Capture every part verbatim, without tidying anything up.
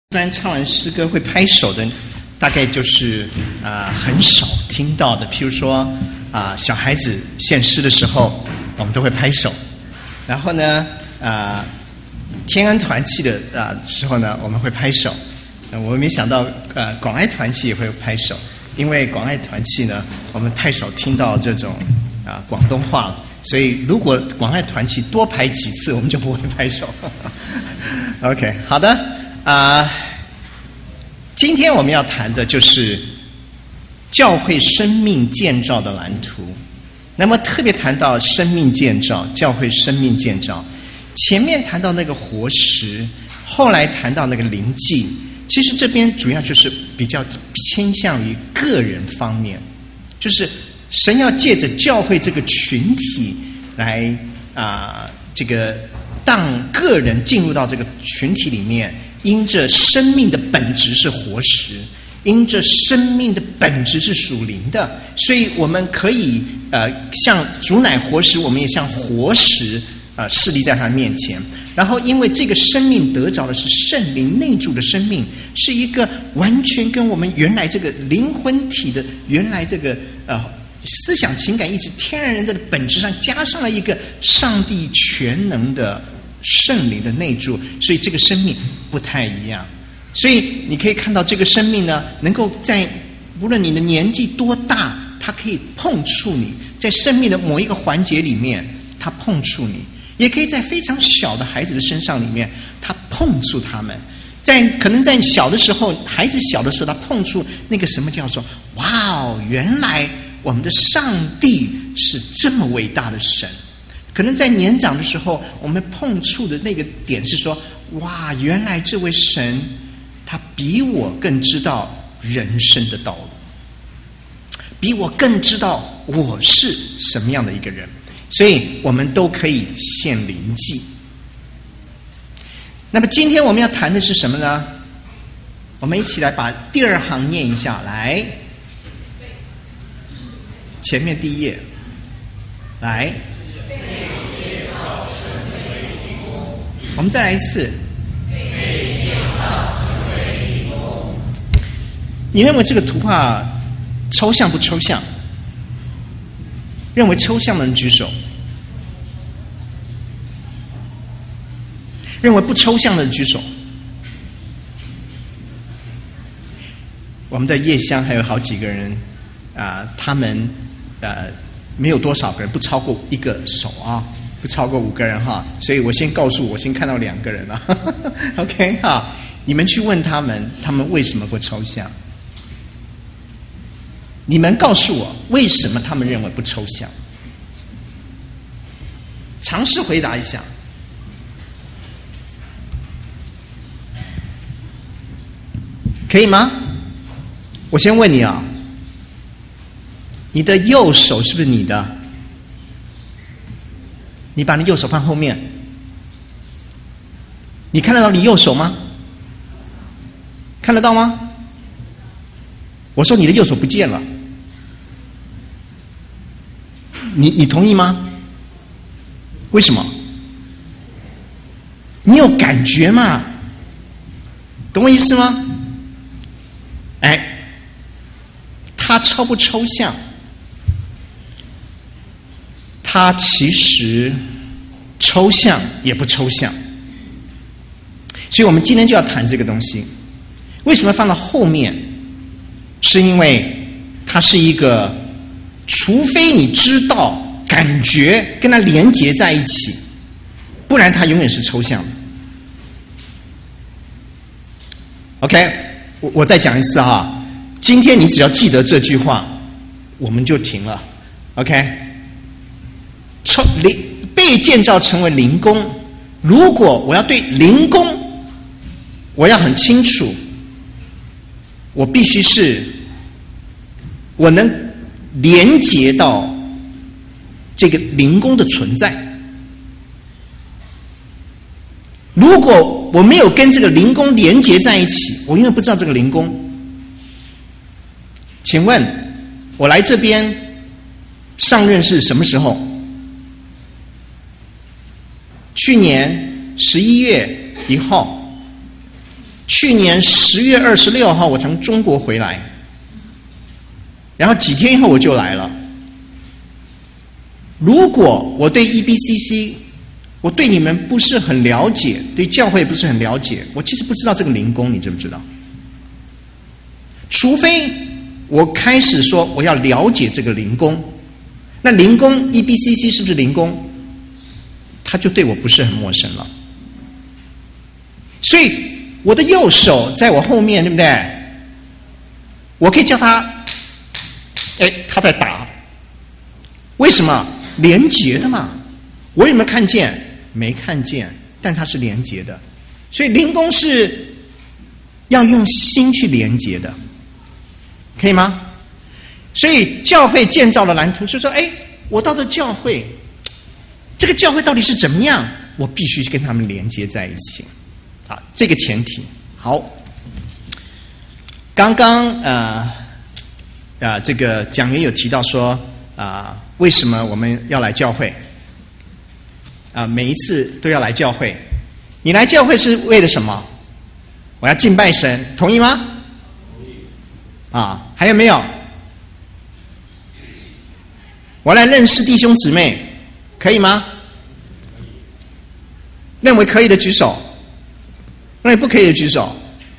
虽然唱完诗歌会拍手的，大概就是啊、呃、很少听到的。譬如说啊、呃、小孩子献诗的时候，我们都会拍手。然后呢啊、呃、天恩团契的啊、呃、时候呢，我们会拍手。呃、我们没想到呃广爱团契也会拍手，因为广爱团契呢，我们太少听到这种啊、呃、广东话了。所以如果广爱团契多排几次，我们就不会拍手。OK， 好的。啊、呃，今天我们要谈的就是教会生命建造的蓝图。那么特别谈到生命建造，教会生命建造，前面谈到那个活石，后来谈到那个灵祭，其实这边主要就是比较偏向于个人方面，就是神要借着教会这个群体来啊、呃，这个让个人进入到这个群体里面。因着生命的本质是活石，因着生命的本质是属灵的，所以我们可以呃像主乃活石，我们也像活石呃侍立在他面前。然后因为这个生命得着的是圣灵内住的生命，是一个完全跟我们原来这个灵魂体的原来这个呃思想情感意志天然人的本质上加上了一个上帝全能的圣灵的内住，所以这个生命不太一样。所以你可以看到这个生命呢，能够在无论你的年纪多大，它可以碰触你，在生命的某一个环节里面它碰触你，也可以在非常小的孩子的身上里面它碰触他们。在可能在小的时候，孩子小的时候，他碰触那个什么叫做哇哦，原来我们的上帝是这么伟大的神。可能在年长的时候，我们碰触的那个点是说，哇，原来这位神他比我更知道人生的道路，比我更知道我是什么样的一个人，所以我们都可以献灵祭。那么今天我们要谈的是什么呢？我们一起来把第二行念一下来，前面第一页来，我们再来一次。你认为这个图画抽象不抽象？认为抽象的人举手。认为不抽象的人举手。我们的夜香还有好几个人啊、呃，他们呃没有多少个人，不超过一个手啊。不超过五个人哈，所以我先告诉我先看到两个人了 ，OK 哈，你们去问他们，他们为什么不抽象？你们告诉我为什么他们认为不抽象？尝试回答一下。可以吗？我先问你啊，你的右手是不是你的？你把你右手放后面，你看得到你右手吗？看得到吗？我说你的右手不见了，你你同意吗？为什么？你有感觉嘛？懂我意思吗？哎，它抽不抽象？它其实抽象也不抽象，所以我们今天就要谈这个东西。为什么放到后面？是因为它是一个，除非你知道、感觉跟它连结在一起，不然它永远是抽象的。OK， 我我再讲一次哈，今天你只要记得这句话，我们就停了。OK。抽灵被建造成为灵宫，如果我要对灵宫，我要很清楚，我必须是我能连接到这个灵宫的存在。如果我没有跟这个灵宫连接在一起，我永远不知道这个灵宫。请问我来这边上任是什么时候？去年十一月一号， 去年十月二十六号，我从中国回来，然后几天以后我就来了。如果我对 E B C C， 我对你们不是很了解，对教会不是很了解，我其实不知道这个灵宫，你知不知道？除非我开始说我要了解这个灵宫，那灵宫 E B C C 是不是灵宫？他就对我不是很陌生了。所以我的右手在我后面，对不对？我可以叫他，哎，他在打。为什么？连结的嘛。我有没有看见？没看见，但它是连结的。所以灵宫是要用心去连结的，可以吗？所以教会建造的蓝图是说，哎，我到的教会，这个教会到底是怎么样？我必须跟他们连接在一起。好，这个前提好。刚刚呃呃，这个讲员有提到说啊、呃，为什么我们要来教会？啊、呃，每一次都要来教会。你来教会是为了什么？我要敬拜神，同意吗？同意。啊，还有没有？我来认识弟兄姊妹，可以吗？认为可以的举手。认为不可以的举手。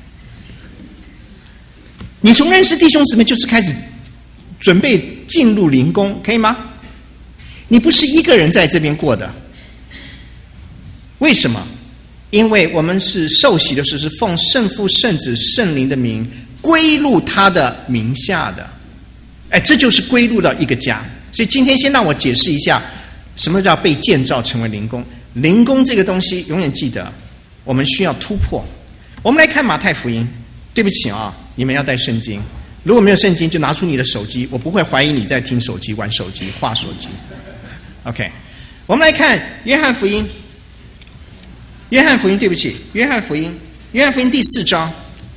你从认识弟兄姊妹就是开始准备进入灵宫，可以吗？你不是一个人在这边过的。为什么？因为我们是受洗的时候是奉圣父、圣子、圣灵的名归入他的名下的。哎，这就是归入到一个家。所以今天先让我解释一下什么叫被建造成为灵宫。灵宫这个东西永远记得，我们需要突破。我们来看马太福音。对不起啊，你们要带圣经。如果没有圣经，就拿出你的手机，我不会怀疑你在听手机、玩手机、画手机。OK， 我们来看约翰福音。约翰福音，对不起，约翰福音，约翰福音第四章。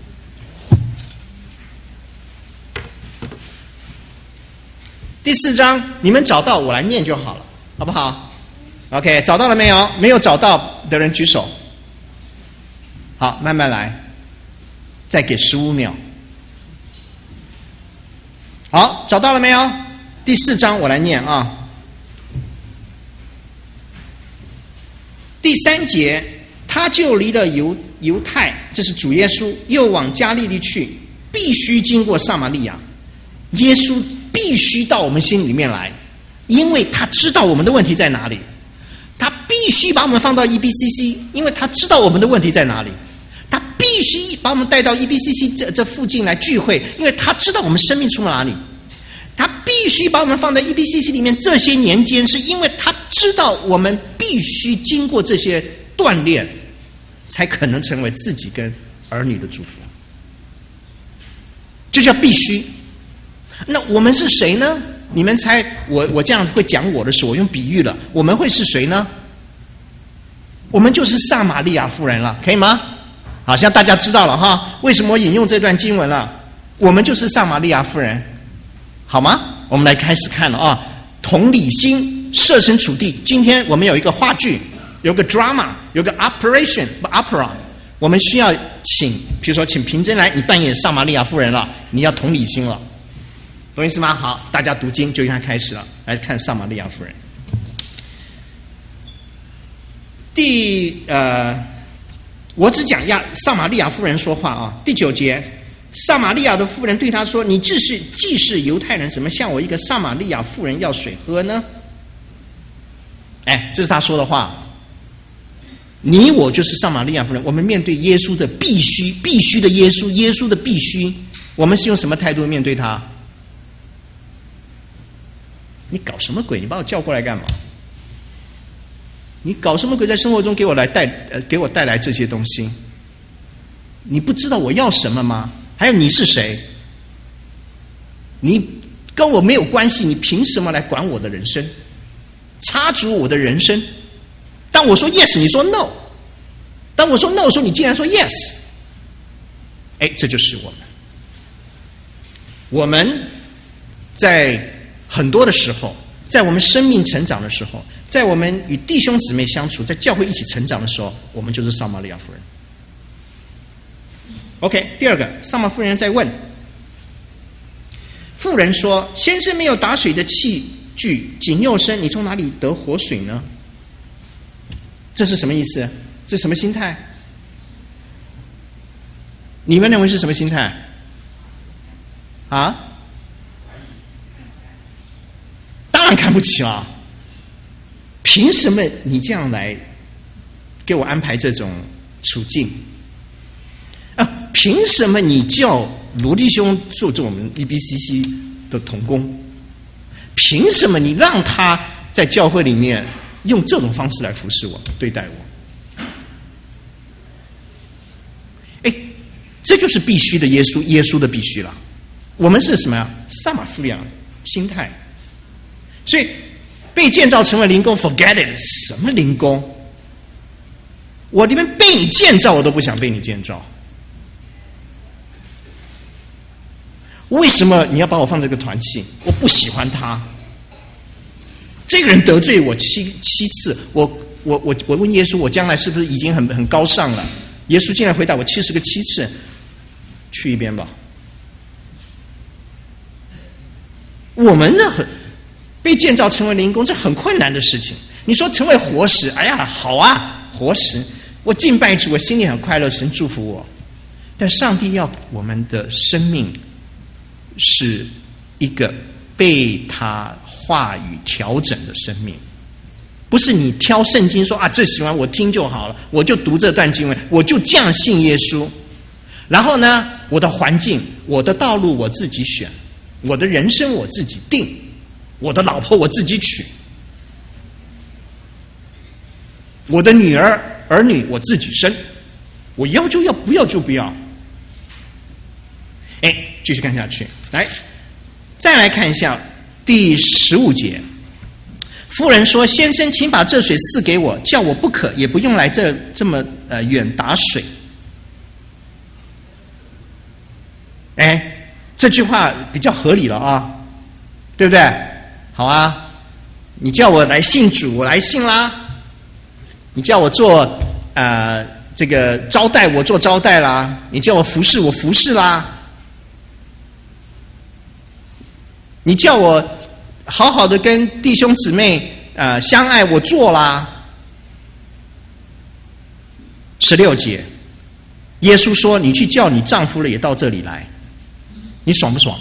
第四章，你们找到我来念就好了，好不好 ？OK， 找到了没有？没有找到的人举手。好，慢慢来，再给十五秒。好，找到了没有？第四章我来念啊。第三节，他就离了犹犹太，这是主耶稣，又往加利利去，必须经过撒玛利亚。耶稣必须到我们心里面来，因为他知道我们的问题在哪里。他必须把我们放到 E B C C， 因为他知道我们的问题在哪里。他必须把我们带到 E B C C 这这附近来聚会，因为他知道我们生命出了哪里。他必须把我们放在 E B C C 里面这些年间，是因为他知道我们必须经过这些锻炼，才可能成为自己跟儿女的祝福。这叫必须。那我们是谁呢？你们猜我我这样会讲我的时候，我用比喻了，我们会是谁呢？我们就是撒玛利亚妇人了，可以吗？好像大家知道了哈，为什么我引用这段经文了？我们就是撒玛利亚妇人，好吗？我们来开始看了啊。同理心，设身处地。今天我们有一个话剧，有个 drama， 有个 operation 不 opera， 我们需要请，比如说请平珍来，你扮演撒玛利亚妇人了，你要同理心了。懂意思吗？好，大家读经就应该开始了，来看撒玛利亚妇人。第呃，我只讲亚撒玛利亚妇人说话啊。第九节，撒玛利亚的妇人对他说：“你既是既是犹太人，怎么向我一个撒玛利亚妇人要水喝呢？”哎，这是他说的话。你我就是撒玛利亚妇人，我们面对耶稣的必须，必须的耶稣，耶稣的必须，我们是用什么态度面对他？你搞什么鬼？你把我叫过来干嘛？你搞什么鬼？在生活中给我来带呃，给我带来这些东西？你不知道我要什么吗？还有你是谁？你跟我没有关系，你凭什么来管我的人生？插足我的人生？当我说 yes， 你说 no； 当我说 no 的时候，你竟然说 yes。哎，这就是我们。我们在很多的时候，在我们生命成长的时候，在我们与弟兄姊妹相处，在教会一起成长的时候，我们就是撒玛利亚妇人。 OK， 第二个，撒玛妇人在问，妇人说：“先生没有打水的器具，井又深，你从哪里得活水呢？”这是什么意思？这是什么心态？你们认为是什么心态？啊？当然看不起了。凭什么你这样来给我安排这种处境？啊，凭什么你叫罗弟兄做做我们 E B C C 的同工？凭什么你让他在教会里面用这种方式来服侍我、对待我？哎，这就是必须的耶稣，耶稣的必须了。我们是什么呀？撒玛妇人心态。所以被建造成为灵宫 ，forget it， 什么灵宫？我连被你建造，我都不想被你建造。为什么你要把我放这个团契？我不喜欢他。这个人得罪我七七次，我我我我问耶稣，我将来是不是已经很很高尚了？耶稣竟然回答我七十个七次，去一边吧。我们的很被建造成为灵宫，这很困难的事情。你说成为活石，哎呀，好啊，活石，我敬拜主，我心里很快乐，神祝福我。但上帝要我们的生命是一个被他话语调整的生命，不是你挑圣经说啊，这喜欢我听就好了，我就读这段经文，我就这样信耶稣。然后呢，我的环境、我的道路我自己选，我的人生我自己定，我的老婆我自己娶，我的女儿儿女我自己生，我要就要，不要就不要。哎，继续看下去，来，再来看一下第十五节。妇人说：“先生，请把这水赐给我，叫我不渴，也不用来这这么呃远打水。”哎，这句话比较合理了啊，对不对？好啊，你叫我来信主，我来信啦；你叫我做呃这个招待，我做招待啦；你叫我服侍，我服侍啦；你叫我好好的跟弟兄姊妹呃相爱，我做啦。十六节，耶稣说：“你去叫你丈夫了，也到这里来。”你爽不爽？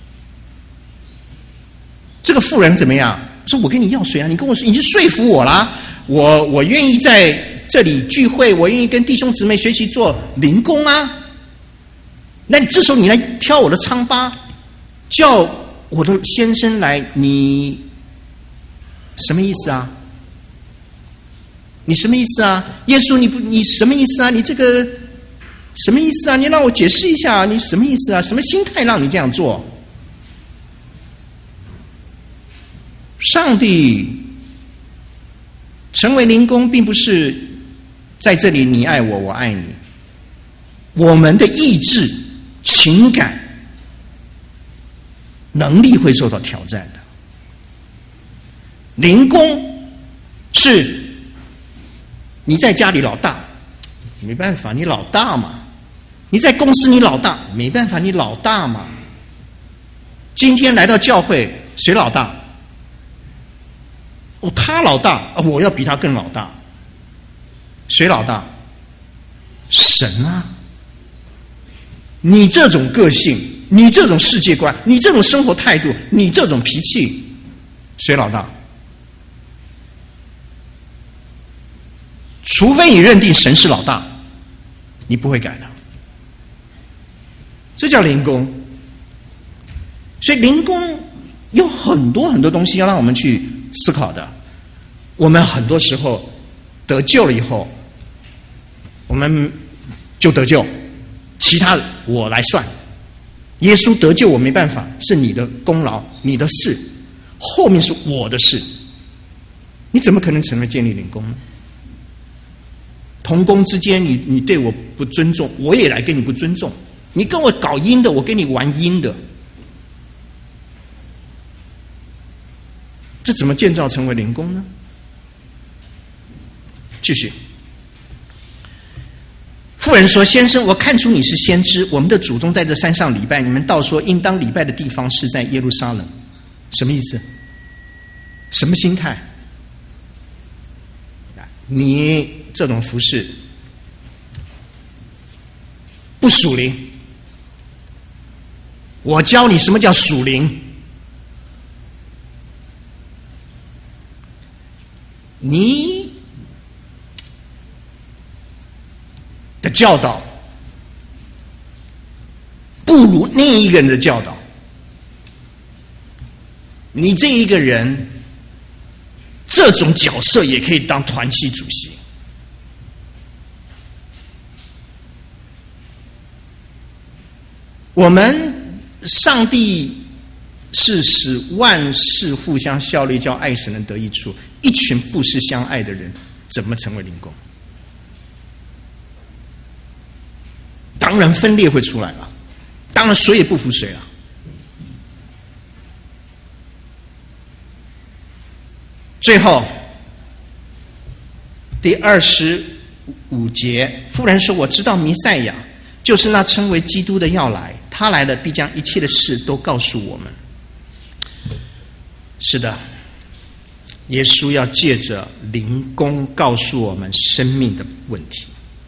这个妇人怎么样？说我跟你要水啊，你跟我说，你就说服我啦。我我愿意在这里聚会，我愿意跟弟兄姊妹学习做灵工啊。那你这时候你来挑我的疮疤，叫我的先生来，你什么意思啊？你什么意思啊？耶稣，你不，你什么意思啊？你这个什么意思啊？你让我解释一下，你什么意思啊？什么心态让你这样做？上帝成为灵工，并不是在这里你爱我，我爱你。我们的意志、情感、能力会受到挑战的。灵工是你在家里老大，没办法，你老大嘛；你在公司你老大，没办法，你老大嘛。今天来到教会，谁老大？哦，他老大，我要比他更老大。谁老大？神啊！你这种个性，你这种世界观，你这种生活态度，你这种脾气，谁老大？除非你认定神是老大，你不会改的。这叫灵工。所以灵工有很多很多东西要让我们去思考的。我们很多时候得救了以后，我们就得救，其他我来算。耶稣得救我没办法，是你的功劳，你的事，后面是我的事。你怎么可能成为建立灵工呢？同工之间，你你对我不尊重，我也来跟你不尊重。你跟我搞阴的，我跟你玩阴的，这怎么建造成为灵工呢？继续， 妇人说：“先生，我看出你是先知。我们的祖宗在这山上礼拜，你们倒说应当礼拜的地方是在耶路撒冷。”什么意思？什么心态？你这种服事不属灵。我教你什么叫属灵。你的教导不如另一个人的教导。你这一个人，这种角色也可以当团契主席。我们上帝是使万事互相效力，叫爱神人得益处。一群不是相爱的人，怎么成为灵工？当然分裂会出来了，当然谁也不服谁了。最后第二十五节，妇人说：“我知道弥赛亚，就是那称为基督的要来，他来了，必将一切的事都告诉我们。”是的，耶稣要借着灵工告诉我们生命的问题。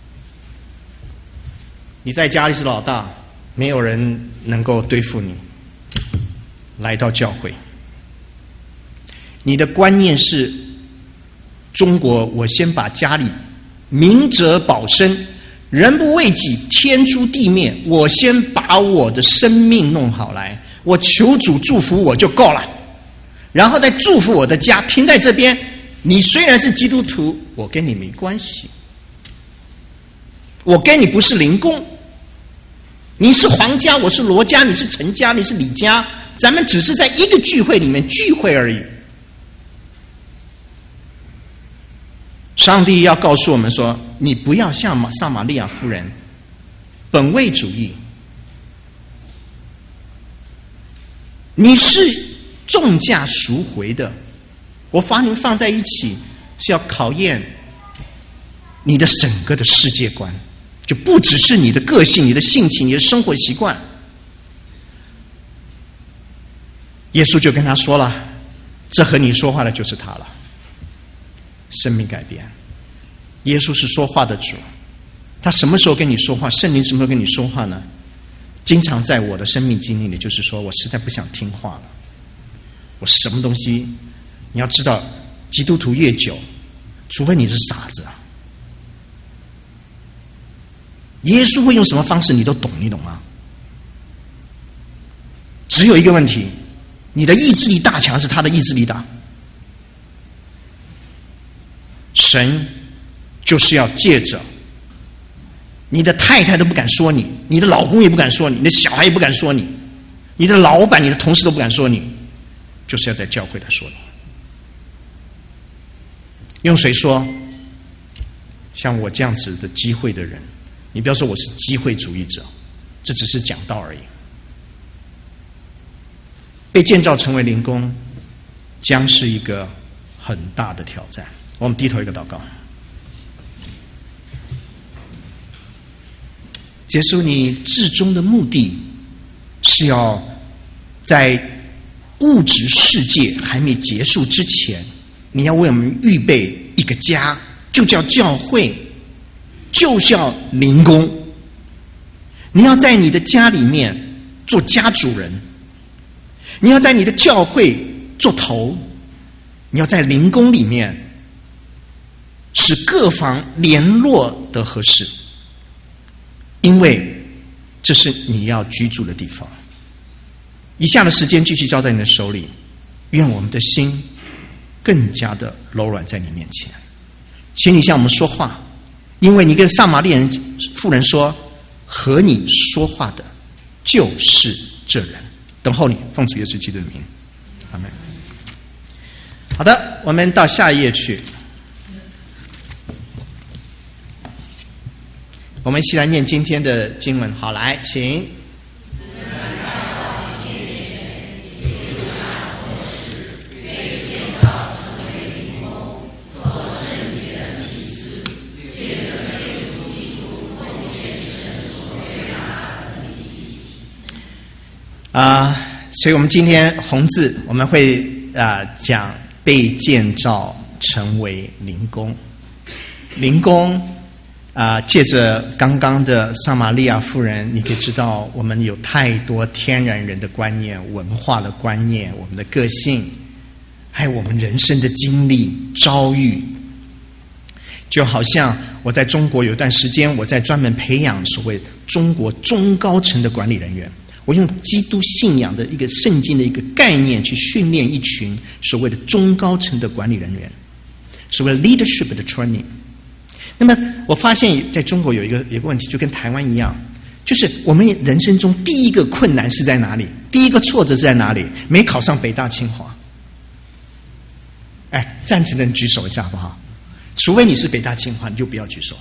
你在家里是老大，没有人能够对付你。来到教会，你的观念是中国，我先把家里明哲保身，人不为己，天诛地灭。我先把我的生命弄好来，我求主祝福我就够了，然后再祝福我的家。停在这边，你虽然是基督徒，我跟你没关系，我跟你不是灵工。你是黄家，我是罗家，你是陈家，你是李家，咱们只是在一个聚会里面聚会而已。上帝要告诉我们说，你不要像撒玛利亚妇人本位主义，你是重价赎回的。我把你们放在一起是要考验你的整个的世界观，就不只是你的个性、你的性情、你的生活习惯。耶稣就跟他说了，这和你说话的就是他了。生命改变，耶稣是说话的主，他什么时候跟你说话？圣灵什么时候跟你说话呢？经常在我的生命经历里，就是说我实在不想听话了，我什么东西，你要知道，基督徒越久，除非你是傻子啊，耶稣会用什么方式你都懂，你懂吗？只有一个问题，你的意志力大强是他的意志力大。神就是要借着你的太太都不敢说你，你的老公也不敢说你，你的小孩也不敢说你，你的老板、你的同事都不敢说你，就是要在教会来说你。用谁说？像我这样子的机会的人，你不要说我是机会主义者，这只是讲道而已。被建造成为灵工，将是一个很大的挑战。我们低头一个祷告。结束你至终的目的是要在物质世界还没结束之前，你要为我们预备一个家，就叫教会，就叫灵工。你要在你的家里面做家主人，你要在你的教会做头，你要在灵工里面使各方联络得合适，因为这是你要居住的地方。以下的时间继续交在你的手里，愿我们的心更加的柔软在你面前。请你向我们说话，因为你跟撒玛利亚人妇人说，和你说话的就是这人。等候你，奉主耶稣基督的名，阿们。好的，我们到下一页去。我们一起来念今天的经文。好，来，请。 啊、呃，所以我们今天红字我们会啊、呃、讲被建造成为灵宫。灵宫啊、呃，借着刚刚的撒玛利亚妇人，你可以知道我们有太多天然人的观念、文化的观念、我们的个性，还有我们人生的经历、遭遇。就好像我在中国有段时间，我在专门培养所谓中国中高层的管理人员。我用基督信仰的一个圣经的一个概念去训练一群所谓的中高层的管理人员，所谓的 leadership 的 training。那么我发现在中国有一个有一个问题，就跟台湾一样，就是我们人生中第一个困难是在哪里？第一个挫折是在哪里？没考上北大清华。哎，站着的人举手一下好不好？除非你是北大清华，你就不要举手。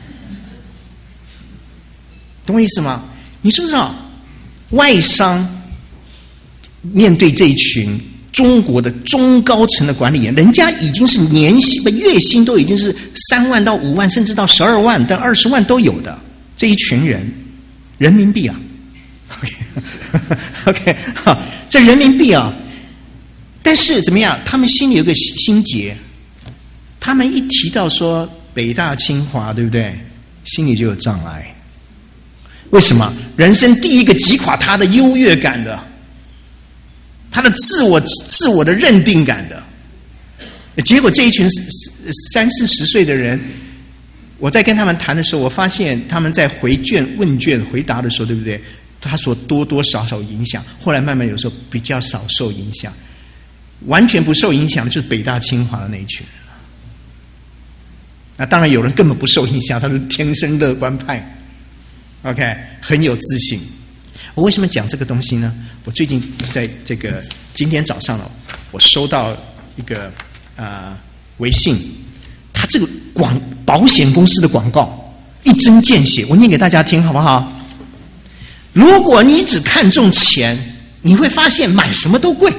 懂我意思吗？你知不知道外商面对这一群中国的中高层的管理员，人家已经是年薪不月薪都已经是三万到五万，甚至到十二万到二十万都有的这一群人，人民币啊 ，OK OK 好，这人民币啊，但是怎么样？他们心里有个心结，他们一提到说北大清华，对不对？心里就有障碍。为什么？人生第一个击垮他的优越感的，他的自我自我的认定感的。结果这一群三四十岁的人，我在跟他们谈的时候，我发现他们在回卷问卷回答的时候，对不对？他所多多少少影响，后来慢慢有时候比较少受影响，完全不受影响的就是北大清华的那一群人了。那当然有人根本不受影响，他是天生乐观派。OK， 很有自信。我为什么讲这个东西呢？我最近在这个今天早上了，我收到一个呃微信，他这个广保险公司的广告一针见血，我念给大家听好不好？如果你只看重钱，你会发现买什么都贵。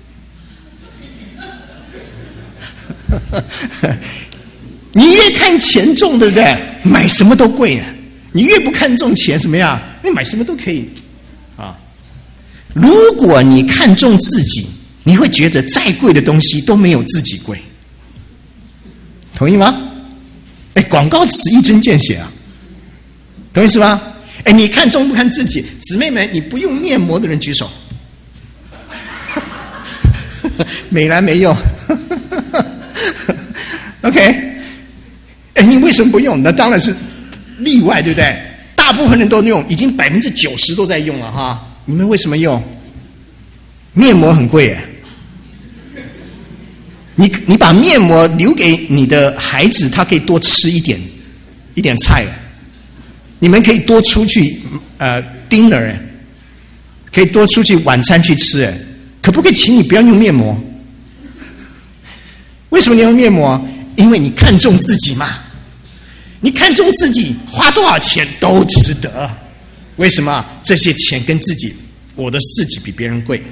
你越看钱重，对不对？买什么都贵啊。你越不看重钱，怎么样？你买什么都可以啊。如果你看重自己，你会觉得再贵的东西都没有自己贵，同意吗？哎，广告词一针见血啊，懂意思吗？哎，你看重不看自己？姊妹们，你不用面膜的人举手。美蓝没用。OK， 哎，你为什么不用？那当然是例外，对不对？大部分人都用，已经百分之九十都在用了哈。你们为什么用？面膜很贵耶。你你把面膜留给你的孩子，他可以多吃一点一点菜。你们可以多出去呃 dinner， 可以多出去晚餐去吃哎，可不可以请你不要用面膜？为什么你用面膜？因为你看重自己嘛。你看重自己，花多少钱都值得。为什么？这些钱跟自己，我的自己比别人贵。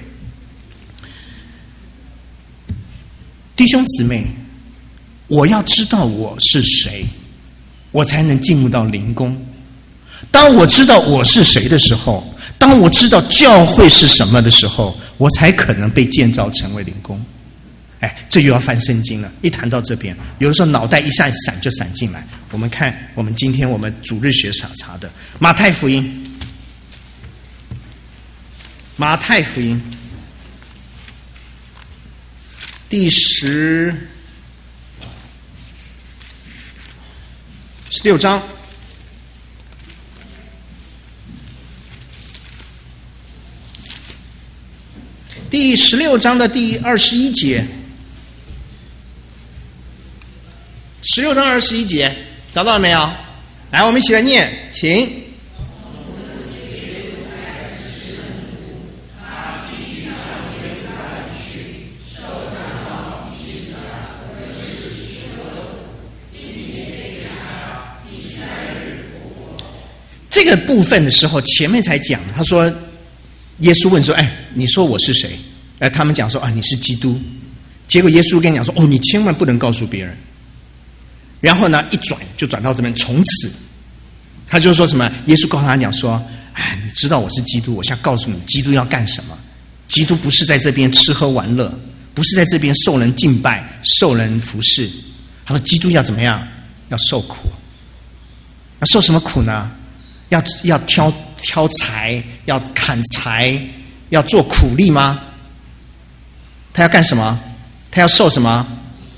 弟兄姊妹，我要知道我是谁，我才能进入到灵宫。当我知道我是谁的时候，当我知道教会是什么的时候，我才可能被建造成为灵宫。哎，这又要翻圣经了。一谈到这边，有的时候脑袋一下闪就闪进来。我们看，我们今天我们主日学查查的马太福音，马太福音第十十六章，第十六章的第二十一节。十六章二十一节，找到了没有？来，我们一起来念，请。这个部分的时候，前面才讲，他说，耶稣问说：“哎，你说我是谁？”哎，他们讲说：“啊，你是基督。”结果耶稣跟你讲说：“哦，你千万不能告诉别人。”然后呢，一转就转到这边，从此他就说什么？耶稣告诉他讲说：“ 哎，你知道我是基督，我想告诉你，基督要干什么？基督不是在这边吃喝玩乐，不是在这边受人敬拜、受人服侍。他说，基督要怎么样？要受苦。要受什么苦呢？要要挑挑柴，要砍柴，要做苦力吗？他要干什么？他要受什么？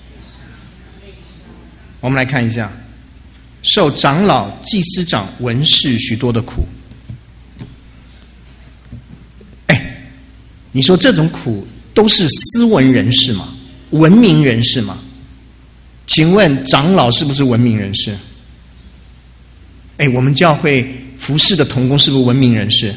我们来看一下，受长老、祭司长、文士许多的苦。哎，你说这种苦都是斯文人士吗？文明人士吗？请问长老是不是文明人士？哎，我们教会服侍的同工是不是文明人士？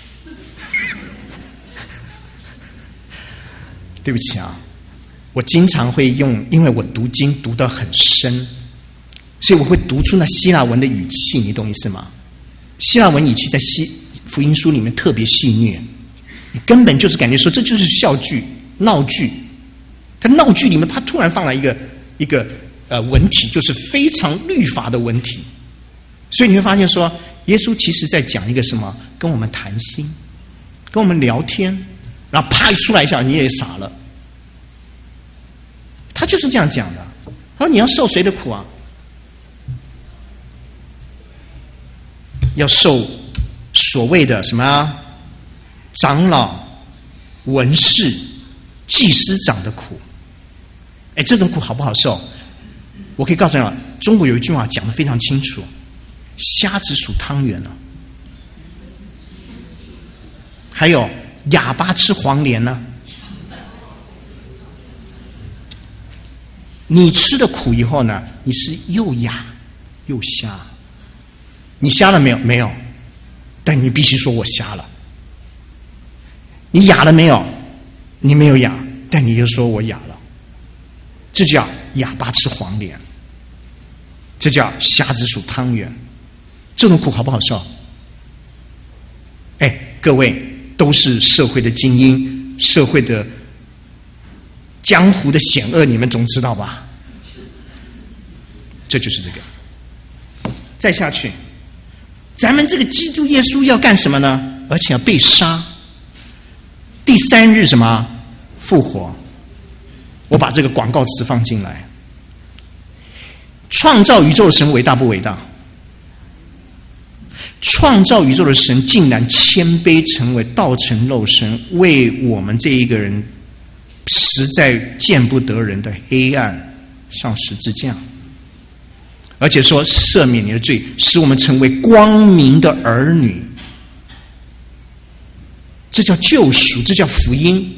对不起啊，我经常会用，因为我读经读得很深，所以我会读出那希腊文的语气，你懂意思吗？希腊文语气在希福音书里面特别戏谑，你根本就是感觉说这就是笑剧、闹剧。他闹剧里面，他突然放了一个一个呃文体，就是非常律法的文体，所以你会发现说，耶稣其实在讲一个什么？跟我们谈心，跟我们聊天，然后啪一出来一下，你也傻了。他就是这样讲的。他说：“你要受谁的苦啊？要受所谓的什么长老、文士、祭司长的苦。哎，这种苦好不好受？我可以告诉你，中国有一句话讲得非常清楚：瞎子数汤圆了。还有哑巴吃黄连呢。你吃的苦以后呢，你是又哑又瞎。你瞎了没有？没有，但你必须说我瞎了。你哑了没有？你没有哑，但你就说我哑了。这叫哑巴吃黄连，这叫瞎子数汤圆。这种苦好不好受？哎，各位都是社会的精英，社会的江湖的险恶，你们总知道吧？这就是这个。再下去，咱们这个基督耶稣要干什么呢？而且要被杀，第三日什么复活？我把这个广告词放进来。创造宇宙的神伟大不伟大？创造宇宙的神竟然谦卑成为道成肉身，为我们这一个人实在见不得人的黑暗上十字架，而且说赦免你的罪，使我们成为光明的儿女。这叫救赎，这叫福音，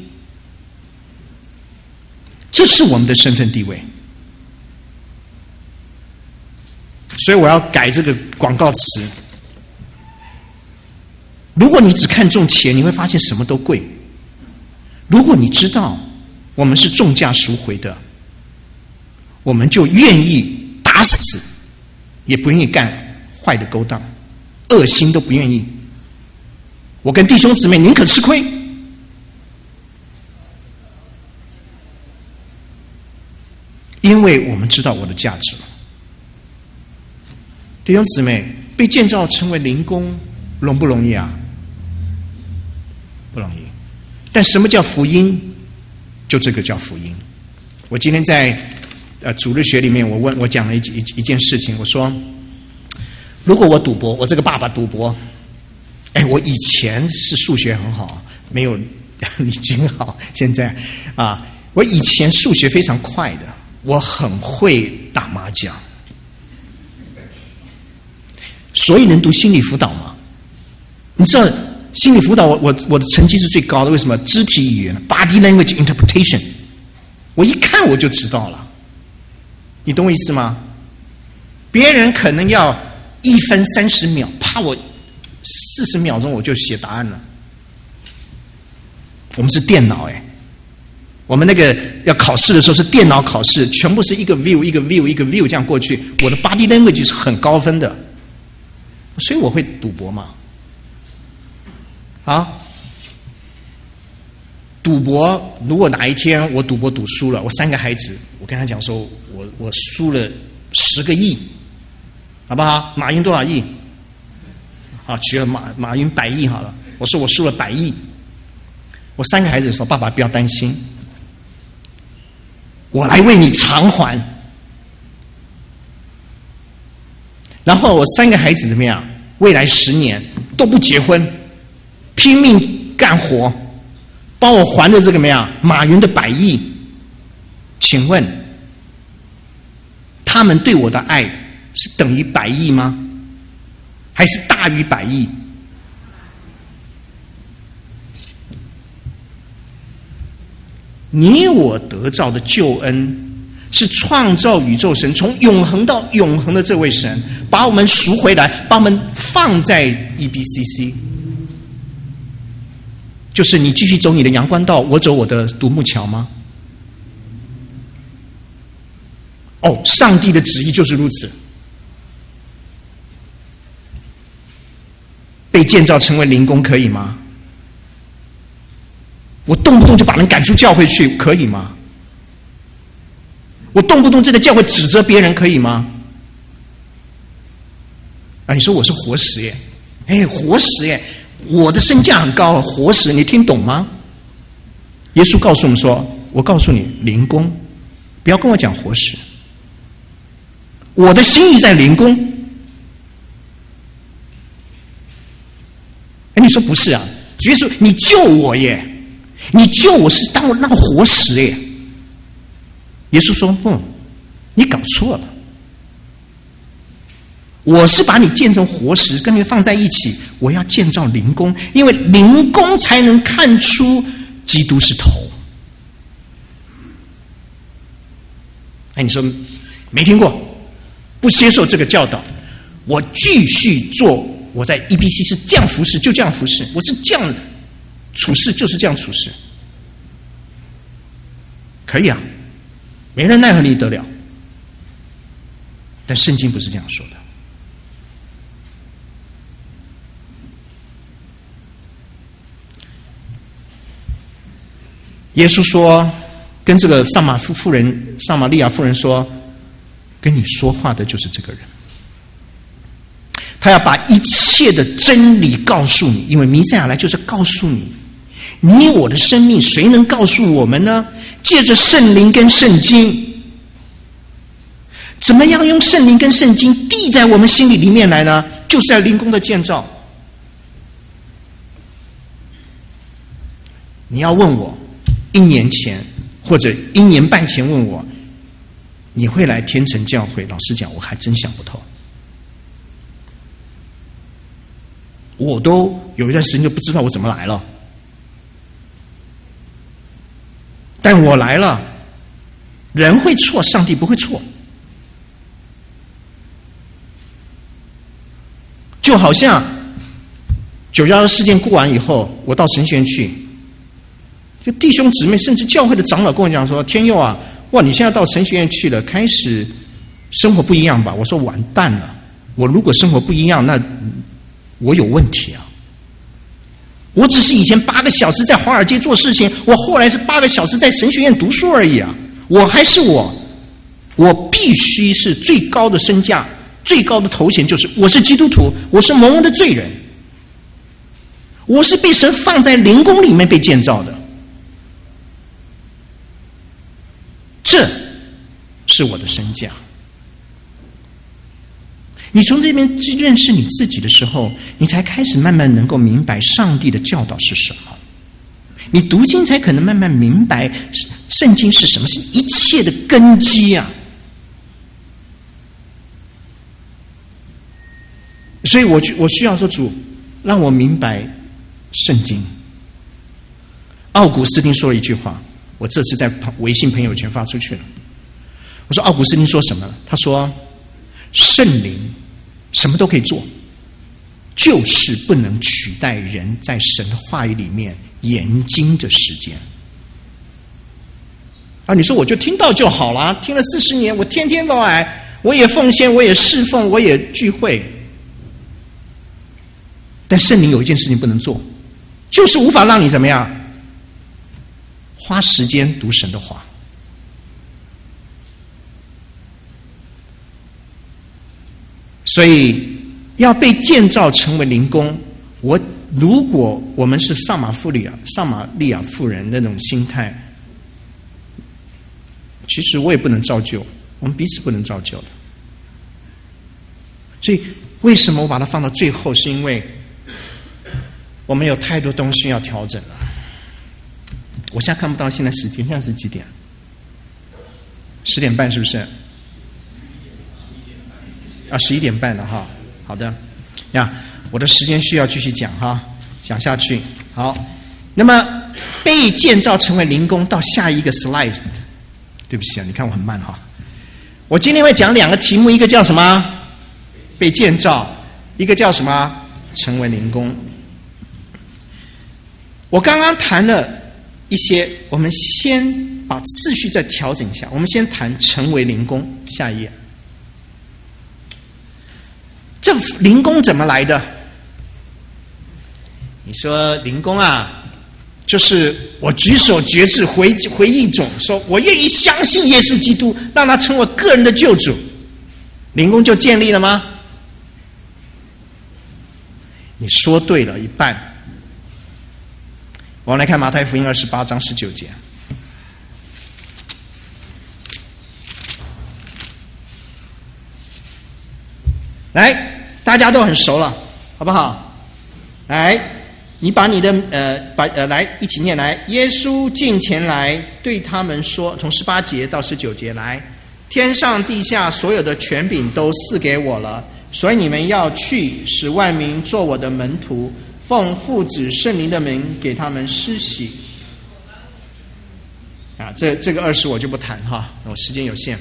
这是我们的身份地位。所以我要改这个广告词。如果你只看重钱，你会发现什么都贵。如果你知道我们是重价赎回的，我们就愿意打死也不愿意干坏的勾当，恶心都不愿意。我跟弟兄姊妹宁可吃亏，因为我们知道我的价值了。弟兄姊妹，被建造成为灵工容不容易啊？不容易。但什么叫福音？就这个叫福音。我今天在呃主日学里面，我问我讲了一一一件事情，我说，如果我赌博，我这个爸爸赌博，哎，我以前是数学很好，没有李军好，现在啊，我以前数学非常快的，我很会打麻将，所以能读心理辅导吗？你知道心理辅导我我我的成绩是最高的，为什么？肢体语言 body language interpretation， 我一看我就知道了，你懂我意思吗？别人可能要一分三十秒，怕我四十秒钟我就写答案了。我们是电脑哎，我们那个要考试的时候是电脑考试，全部是一个 view 一个 view 一个 view 这样过去，我的 body language 是很高分的，所以我会赌博嘛。啊，赌博，如果哪一天我赌博赌输了，我三个孩子，我跟他讲说，我我输了十个亿，好不好？马云多少亿？ 啊，取了马马云百亿好了，我说我输了百亿，我三个孩子说爸爸不要担心，我来为你偿还。然后我三个孩子怎么样？未来十年都不结婚，拼命干活，帮我还的这个怎么样？马云的百亿。请问，他们对我的爱是等于百亿吗？还是大于百亿？你我得到的救恩，是创造宇宙神从永恒到永恒的这位神，把我们赎回来，把我们放在 E B C C， 就是你继续走你的阳关道，我走我的独木桥吗？哦，上帝的旨意就是如此。被建造成为灵宫可以吗？我动不动就把人赶出教会去可以吗？我动不动就在教会指责别人可以吗？啊，你说我是活石耶？哎，活石耶！我的身价很高，活石，你听懂吗？耶稣告诉我们说：“我告诉你，灵宫，不要跟我讲活石。我的心意在灵宫。”哎，你说不是啊？主耶稣，你救我耶！你救我是当我那个活石耶！耶稣说：“不，你搞错了。我是把你建成活石，跟你放在一起。我要建造灵宫，因为灵宫才能看出基督是头。”哎，你说没听过？不接受这个教导，我继续做。我在 E B C 是这样服侍，就这样服侍。我是这样处事，就是这样处事。可以啊，没人奈何你得了。但圣经不是这样说的。耶稣说，跟这个撒玛妇人、撒玛利亚妇人说，跟你说话的就是这个人。他要把一切的真理告诉你，因为弥赛亚来就是告诉你，你我的生命谁能告诉我们呢？借着圣灵跟圣经，怎么样用圣灵跟圣经递在我们心里里面来呢？就是在灵宫的建造。你要问我一年前或者一年半前问我，你会来天成教会？老实讲，我还真想不透。我都有一段时间就不知道我怎么来了，但我来了。人会错，上帝不会错。就好像九一二事件过完以后，我到神学院去，就弟兄姊妹甚至教会的长老跟我讲说：“天佑啊，哇，你现在到神学院去了，开始生活不一样吧？”我说：“完蛋了，我如果生活不一样，那我有问题啊！我只是以前八个小时在华尔街做事情，我后来是八个小时在神学院读书而已啊！我还是我，我必须是最高的身价、最高的头衔，就是我是基督徒，我是蒙恩的罪人，我是被神放在灵宫里面被建造的，这是我的身价。你从这边认识你自己的时候，你才开始慢慢能够明白上帝的教导是什么。你读经才可能慢慢明白圣经是什么，是一切的根基啊！所以我我需要说，主让我明白圣经。奥古斯丁说了一句话，我这次在微信朋友圈发出去了。我说奥古斯丁说什么？他说圣灵什么都可以做，就是不能取代人在神的话语里面研经的时间。啊，你说我就听到就好了，听了四十年，我天天都来，我也奉献，我也侍奉，我也聚会。但圣灵有一件事情不能做，就是无法让你怎么样花时间读神的话。所以要被建造成为灵宫。我如果我们是撒玛利亚撒玛利亚妇人那种心态，其实我也不能造就，我们彼此不能造就的。所以为什么我把它放到最后，是因为我们有太多东西要调整了。我现在看不到现在时间，现在是几点？十点半是不是？啊，十一点半了哈。好的，呀，我的时间需要继续讲哈，讲下去。好，那么被建造成为灵宫，到下一个 slide。对不起啊，你看我很慢哈。我今天会讲两个题目，一个叫什么？被建造，一个叫什么？成为灵宫。我刚刚谈了一些，我们先把次序再调整一下。我们先谈成为灵宫，下一页。这灵宫怎么来的？你说灵宫啊，就是我举手决志回回忆种，说我愿意相信耶稣基督，让他成为个人的救主，灵宫就建立了吗？你说对了一半。我们来看马太福音二十八章十九节。来，大家都很熟了，好不好？来，你把你的呃，把呃，来一起念来。耶稣近前来，对他们说，从十八节到十九节来，天上地下所有的权柄都赐给我了，所以你们要去，使万民做我的门徒，奉父子圣灵的名给他们施洗。啊，这这个二十我就不谈哈，我时间有限。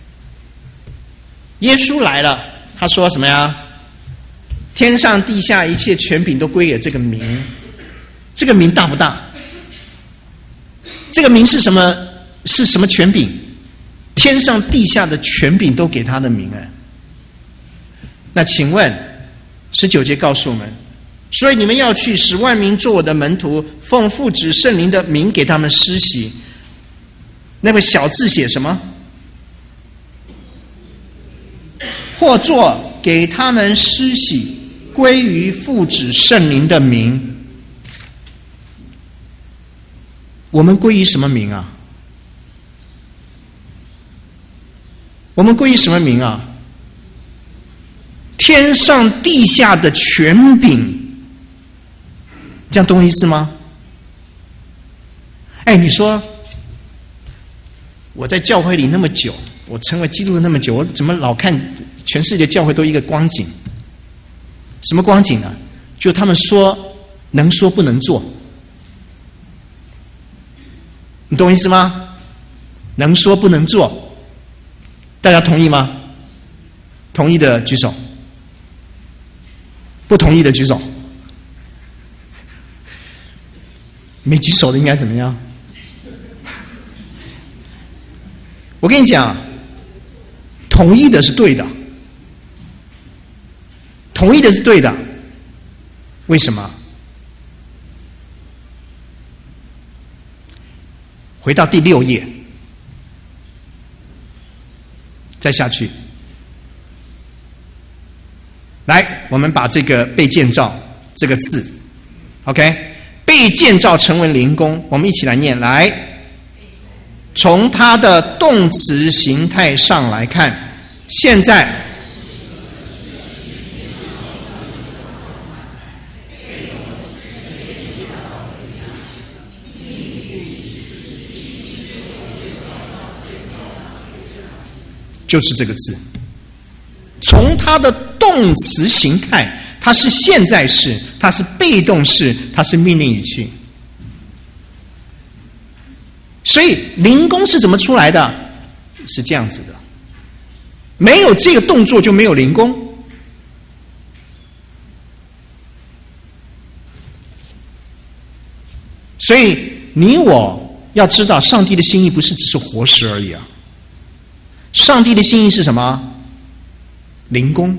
耶稣来了，他说什么呀？天上地下一切权柄都归给这个名。这个名大不大？这个名是什么？是什么权柄？天上地下的权柄都给他的名哎。那请问十九节告诉我们，所以你们要去，使万民做我的门徒，奉父子圣灵的名给他们施洗。那个小字写什么？或作给他们施洗，归于父子圣灵的名。我们归于什么名啊？我们归于什么名啊？天上地下的权柄，这样懂我意思吗？哎，你说我在教会里那么久，我成为基督徒那么久，我怎么老看全世界教会都一个光景？什么光景啊？就他们说能说不能做，你懂我意思吗？能说不能做，大家同意吗？同意的举手，不同意的举手。没举手的应该怎么样？我跟你讲，同意的是对的，同意的是对的。为什么？回到第六页，再下去。来，我们把这个被建造这个字 ，OK， 被建造成为灵宫，我们一起来念。来，从它的动词形态上来看，现在就是这个字。从它的动词形态，它是现在式，它是被动式，它是命令语气。所以灵宫是怎么出来的？是这样子的，没有这个动作就没有灵宫。所以你我要知道，上帝的心意不是只是活石而已啊。上帝的心意是什么？灵宫。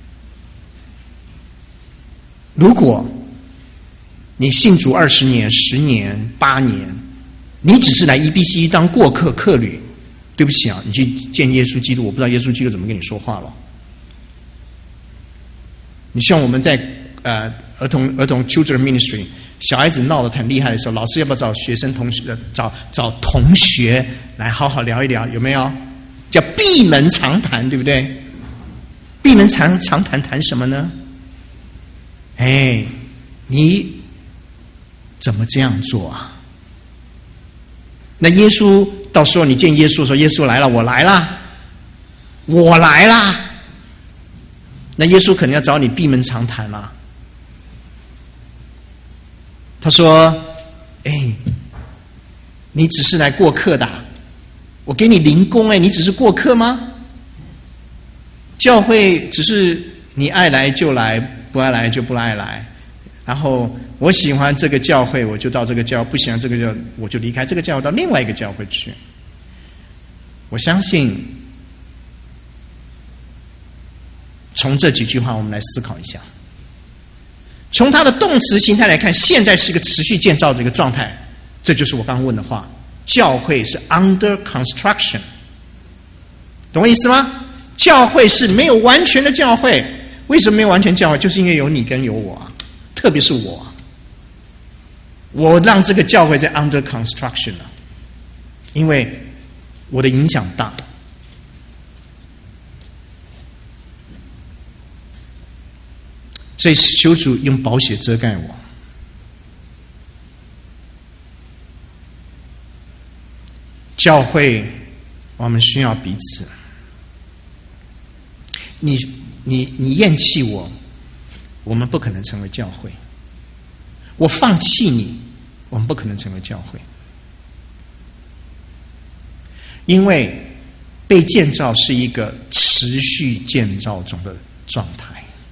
如果你信主二十年、十年、八年，你只是来 E B C 当过客客旅，对不起啊，你去见耶稣基督，我不知道耶稣基督怎么跟你说话了。 你像我们在呃儿童儿童 children ministry， 小孩子闹得很厉害的时候，老师要不要找学生同学找找同学来好好聊一聊？有没有？叫闭门长谈，对不对？闭门长长谈谈什么呢？哎，你怎么这样做啊？那耶稣到时候你见耶稣说：“耶稣来了，我来了，我来了。”那耶稣肯定要找你闭门长谈啦。他说：“哎，你只是来过客的，我给你临工，哎，你只是过客吗？教会只是你爱来就来，不爱来就不爱来。然后我喜欢这个教会，我就到这个教；不喜欢这个教，我就离开这个教会，到另外一个教会去。”我相信，从这几句话我们来思考一下。从它的动词形态来看，现在是一个持续建造的一个状态，这就是我刚刚问的话。教会是 under construction， 懂我意思吗？教会是没有完全的教会，为什么没有完全教会？就是因为有你跟有我啊，特别是我，我让这个教会在 under construction 了，因为我的影响大。所以求主用宝血遮盖我。教会，我们需要彼此。你你你厌弃我，我们不可能成为教会；我放弃你，我们不可能成为教会。因为被建造是一个持续建造中的状态。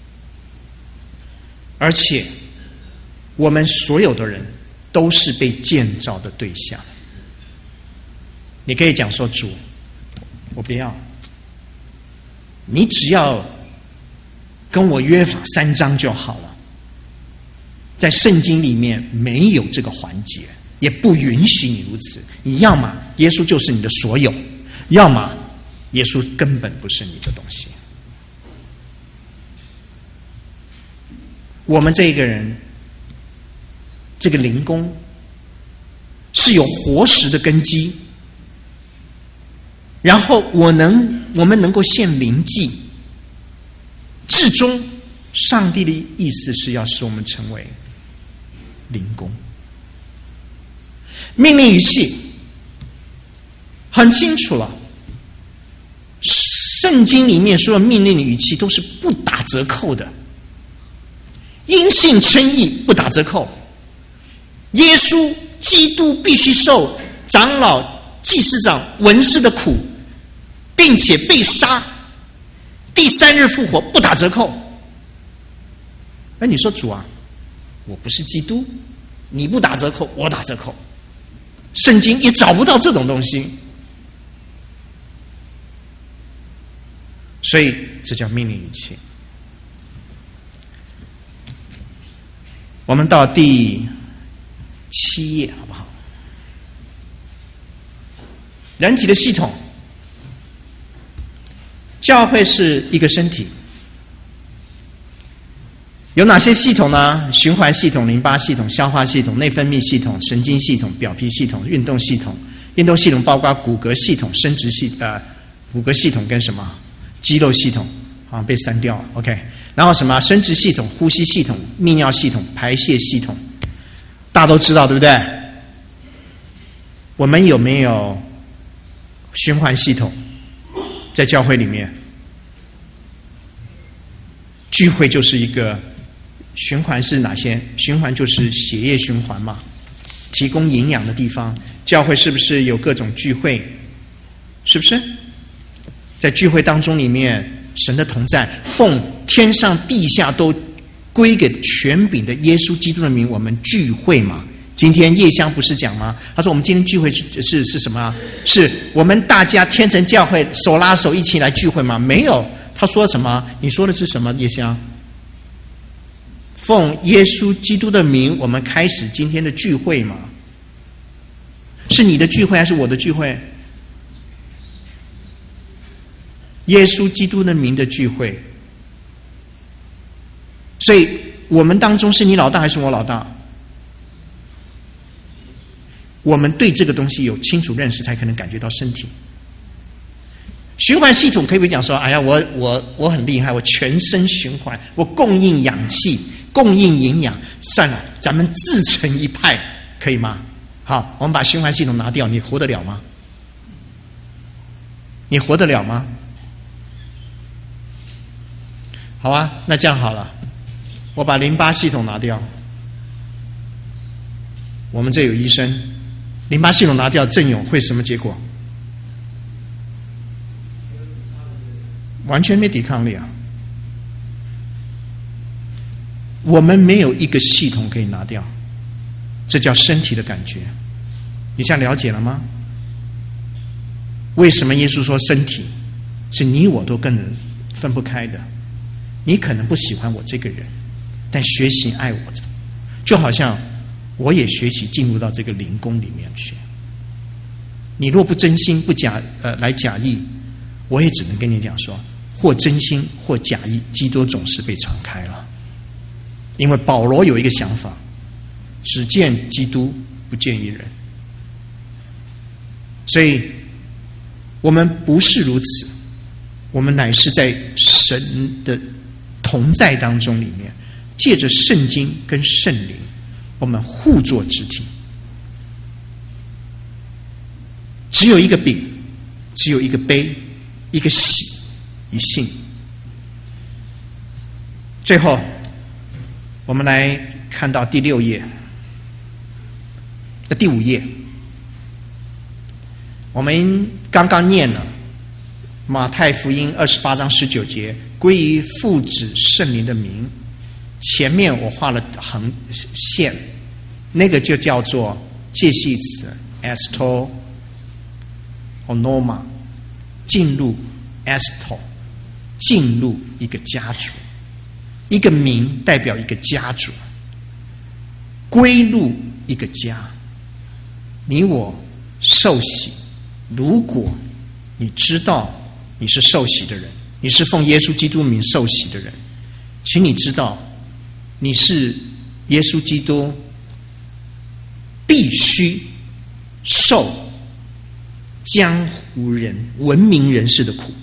而且，我们所有的人都是被建造的对象。你可以讲说：“主，我不要。你只要跟我约法三章就好了。”在圣经里面没有这个环节，也不允许你如此。你要么耶稣就是你的所有，要么耶稣根本不是你的东西。我们这个人，这个灵工是有活石的根基，然后我能，我们能够献灵祭，至终上帝的意思是要使我们成为灵工。命令语气很清楚了，圣经里面所有命令的语气都是不打折扣的。因信称义不打折扣，耶稣基督必须受长老、祭司长、文士的苦，并且被杀，第三日复活不打折扣。那你说主啊，我不是基督，你不打折扣，我打折扣。圣经也找不到这种东西，所以这叫命令语气。我们到第七页好不好？人体的系统，教会是一个身体，有哪些系统呢？循环系统、淋巴系统、消化系统、内分泌系统、神经系统、表皮系统、运动系统。运动系统包括骨骼系统、生殖系呃骨骼系统跟什么肌肉系统啊被删掉了 ，OK。然后什么生殖系统、呼吸系统、泌尿系统、排泄系统，大家都知道对不对？我们有没有循环系统？在教会里面，聚会就是一个循环是哪些？循环就是血液循环嘛，提供营养的地方。教会是不是有各种聚会？是不是？在聚会当中里面，神的同在，奉天上地下都归给权柄的耶稣基督的名，我们聚会嘛。今天叶香不是讲吗？他说我们今天聚会是是什么啊？是我们大家天成教会手拉手一起来聚会吗？没有。他说什么？你说的是什么？叶香？奉耶稣基督的名，我们开始今天的聚会嘛？是你的聚会还是我的聚会？耶稣基督的名的聚会。 所以我们当中是你老大还是我老大？我们对这个东西有清楚认识，才可能感觉到身体。循环系统可以不可以讲说，哎呀，我我我很厉害，我全身循环，我供应氧气，供应营养。算了，咱们自成一派，可以吗？好，我们把循环系统拿掉，你活得了吗？你活得了吗？好啊，那这样好了，我把淋巴系统拿掉。我们这有医生，淋巴系统拿掉，郑勇会什么结果？完全没抵抗力啊！我们没有一个系统可以拿掉，这叫身体的感觉。你这样了解了吗？为什么耶稣说身体是你我都跟人分不开的？你可能不喜欢我这个人，但学习爱我，就好像我也学习进入到这个灵宫里面去。你若不真心不假呃来假意，我也只能跟你讲说，或真心或假意，基督总是被敞开了。因为保罗有一个想法，只见基督不见一人，所以我们不是如此，我们乃是在神的同在当中里面，借着圣经跟圣灵，我们互作肢体。只有一个饼，只有一个杯，一个喜，一信。最后我们来看到第六页的第五页，我们刚刚念了马太福音二十八章十九节，归于父子圣灵的名。前面我画了横线，那个就叫做介系词 esto onoma， 进入 esto， 进入一个家族，一个名代表一个家族，归入一个家。你我受洗，如果你知道你是受洗的人，你是奉耶稣基督名受洗的人，请你知道你是耶稣基督必须受江湖人文明人士的苦，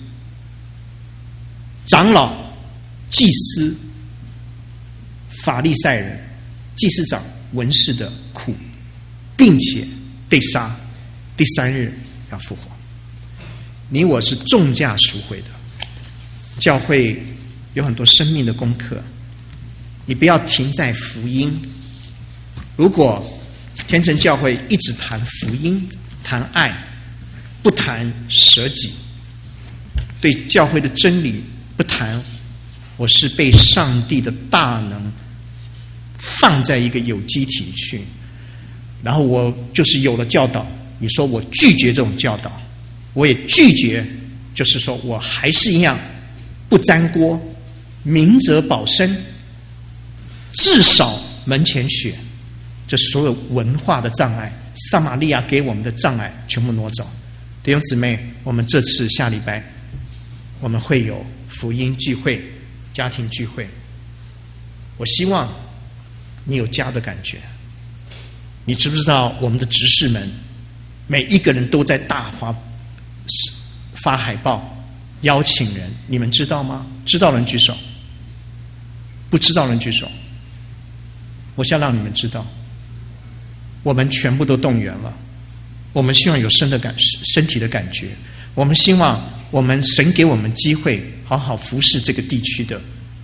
长老、祭司、法利赛人、祭司长、文士的苦，并且被杀，第三日要复活。你我是重价赎回的，教会有很多生命的功课，你不要停在福音。如果天成教会一直谈福音、谈爱，不谈舍己，对教会的真理不谈，我是被上帝的大能放在一个有机体去，然后我就是有了教导，你说我拒绝这种教导，我也拒绝，就是说我还是一样不沾锅，明哲保身，至少门前雪，这所有文化的障碍，撒玛利亚给我们的障碍全部挪走。弟兄姊妹，我们这次下礼拜我们会有福音聚会、家庭聚会，我希望你有家的感觉。你知不知道我们的执事们每一个人都在大华发海报邀请人，你们知道吗？知道人举手，不知道人举手。我想让你们知道，我们全部都动员了。我们希望有身的感身体的感觉，我们希望我们神给我们机会好好服侍这个地区的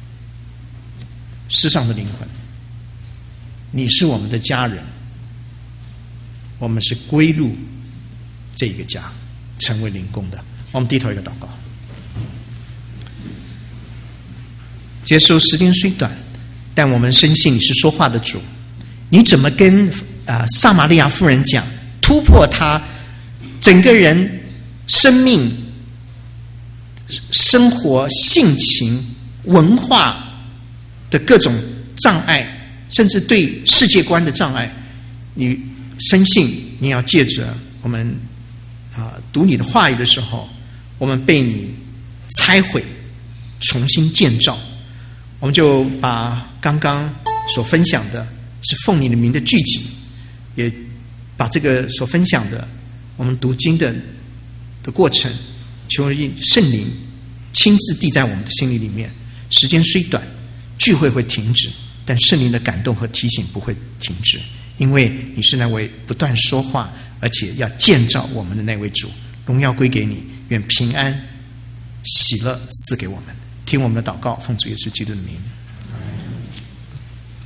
世上的灵魂。你是我们的家人，我们是归入这一个家，成为灵宫的。我们低头一个祷告。接受时间虽短，但我们深信你是说话的主。你怎么跟啊、呃、撒玛利亚妇人讲，突破她整个人生命、生活、性情、文化的各种障碍，甚至对世界观的障碍？你深信你要借着我们啊、呃、读你的话语的时候，我们被你拆毁，重新建造。 我们就把刚刚所分享的是奉你的名的聚集，也把这个所分享的我们读经的的过程，求圣灵亲自递在我们的心里里面。时间虽短，聚会会停止，但圣灵的感动和提醒不会停止，因为你是那位不断说话而且要建造我们的那位主。荣耀归给你，愿平安喜乐赐给我们。听我们的祷告，奉主耶稣基督的名。